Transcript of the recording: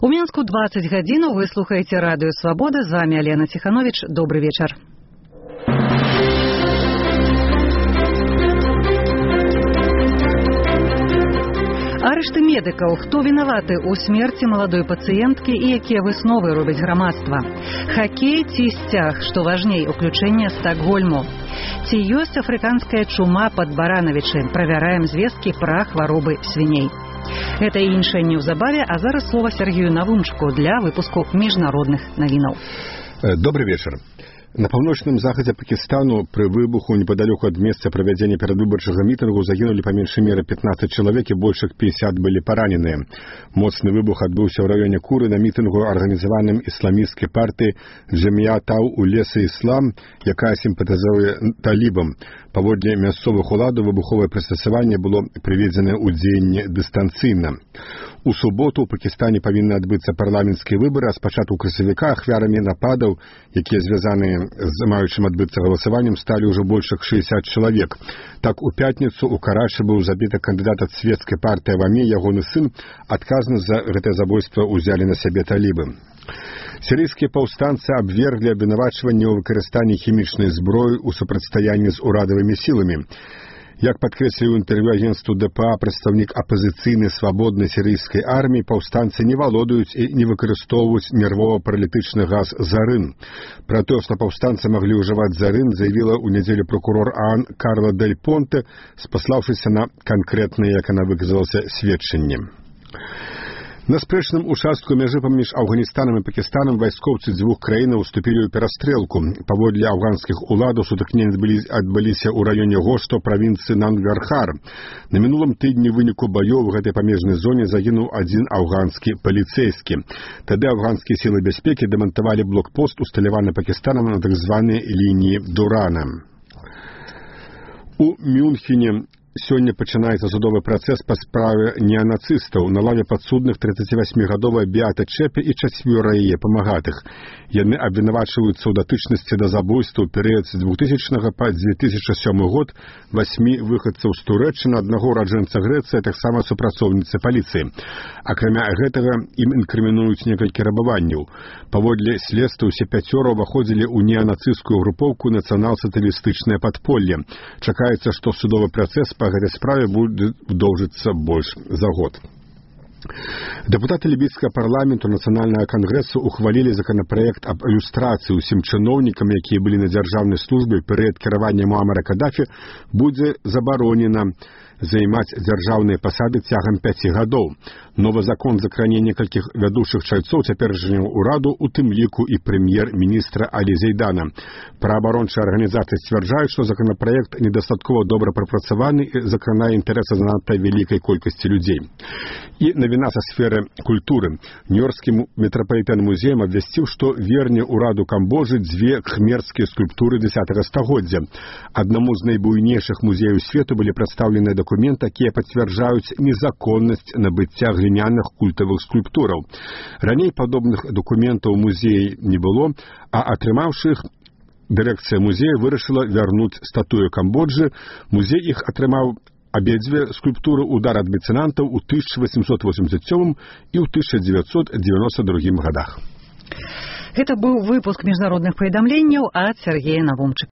У Мінску 20 гадзінаў, вы слухаеце радыё Свабода, з вами Алена Ціхановіч. Добры вечар. Арышты медыкаў. Хто вінаваты ў смерці маладой пацыенткі і якія высновы робіць грамадства? Хакей ці сцяг, што важней, уключэнне Стакгольму? Ці ёсць афрыканская чума пад Баранавічы? Правяраем звесткі пра хваробы свіней. Гэта і іншае неўзабаве, а зараз слова Сергею Навумчыку для выпуску міжнародных навінаў. Добрый вечар. На паўночным захадзе Пакістану пры выбуху непадалёку ад месца правядзення перадвыбарчага мітынгу загінулі па меншай меры 15 чалавек і больш як 50 былі параненыя. Моцны выбух адбыўся ў раёне Куры на мітынгу, арганізаваным ісламісцкай партыяй Джаміят ул-Іслам, якая сімпатызуе талібам. Паводле мясцовых уладаў выбуховае прыстасаванне было прыведзена ў дзеянне дыстанцыйна. У суботу ў Пакістане павінны адбыцца парламенцкія выбары, а з пачатку красавіка ахвярамі нападаў, якія звязаныя з маючым адбыцца галасаваннем, сталі ўжо больш як 60 чалавек. Так, у пятніцу ў Карачы быў забіты кандыдат ад свецкай партыі Аваме, ягоны сын. Адказнасць за гэтае забойства ўзялі на сябе талібы. Сірыйскія паўстанцы абверглі абвінавачванне ў выкарыстанні хімічнай зброі ў супрацьстаянні з урадавымі сіламі. Як падкрэсліў інтэрв'ю агенцтву ДПА прадстаўнік апазіцыйнай свабоднай сірыйскай арміі, паўстанцы не валодаюць і не выкарыстоўваюць нервова-паралітычны газ «Зарын». Пра тое, што паўстанцы маглі ўжываць «Зарын», заявіла ў нядзелю прокурор ААН Карла Дель Понте, спаслаўшыся на канкрэтныя, як яна выказалася, сведчанні. На спрэчным участку мяжы паміж Афганістанам і Пакістанам вайскоўцы дзвюх краінаў уступілі ў перастрэлку. Паводле афганскіх уладаў сутыкненні адбыліся ў раёне Гошто, правінцыі Нангархар. На мінулым тыдні ў выніку баёў у гэтай памежнай зоне загінуў адзін афганскі паліцэйскі. Тады афганскія сілы бяспекі дэмантавалі блокпост, усталяваны Пакістанам на так званай лініі Дурана. У Мюнхене сёння пачынаецца судовы працэс па справе неанацыстаў. На лаве падсудных 38-гадовая Беата Чэпе і 4 яе памагатых. Яны абвінавачваюцца ў датычнасці да забойства ў перыяд з 2000 па 2007 год 8 выхадцаў з Турэччыны, аднаго ураджэнца Грэцыі, таксама супрацоўніцы паліцыі. Акрамя гэтага ім інкрымінуюць некалькі рабаванняў. Паводле следства ўсе 5 уваходзілі ў неанацысцкую групоўку нацыянал-сацыялістычнае падполле. Чакаецца, што судовы працэс па гэтай справе будзе доўжыцца больш за год. Дэпутаты лібійскага парламенту нацыянальнага кангрэсу ухвалілі законапраект аб ілюстрацыі ўсім чыноўнікам, якія былі на дзяржаўнай службе ў перыяд кіравання Муамара Кадафі, будзе забаронена займаць дзяржаўныя пасады цягам 5 гадоў. Новы закон закране некалькіх вядучых чальцоў цяперашняга ўраду, у тым ліку і прэм'ер-міністра Алі Зейдана. Праабарончыя арганізацыі сцвярджаюць, што законапраект недастаткова добра прапрацаваны і закранае інтарэсы занадта вялікай колькасці людзей. І навіна са сферы культуры. Нью-Йоркскі метрапалітэн музеем абвясціў, што верне ўраду Камбоджы 2 кхмерскія скульптуры 10 стагоддзя. Аднаму з найбуйнейшых музеяў свету былі прадстаўлены дакументы, якія пацвярджаюць незаконнасць набыцця гліняных культавых скульптураў. Раней падобных дакументаў у музеі не было, а атрымаўшы іх, дырэкцыя музея вырашыла вярнуць статую Камбоджы. Музей іх атрымаў абедзве скульптуры «Удар ад мецэнантаў» у 1887 і ў 1992 годах. Гэта быў выпуск міжнародных паведамленняў ад Сергея Навумчыка.